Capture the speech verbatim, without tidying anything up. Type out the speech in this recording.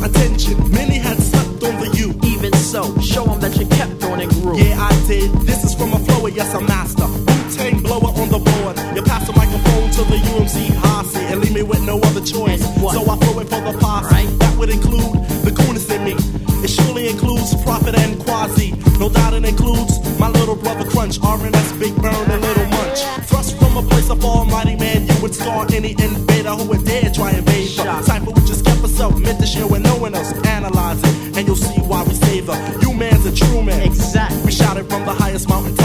got attention. Many had slept on the U. Even so, show them that you kept on and grew. Yeah, I did. This is from a flower, yes, a master. Wu-Tang blower on the board. You pass the microphone to the U M C posse and leave me with no other choice. So I throw it for the posse. Right. That would include the coolness in me. It surely includes Prophet and Quasi. No doubt it includes my little brother Crunch, R N S, Big Burn, and Little Munch. Thrust from a place of almighty man, you would scar any invader who would dare try and invade. Cypher, we just kept herself meant to share with no one else. Analyze it, and you'll see why we save her. You man's a true man. Exactly. We shouted from the highest mountain.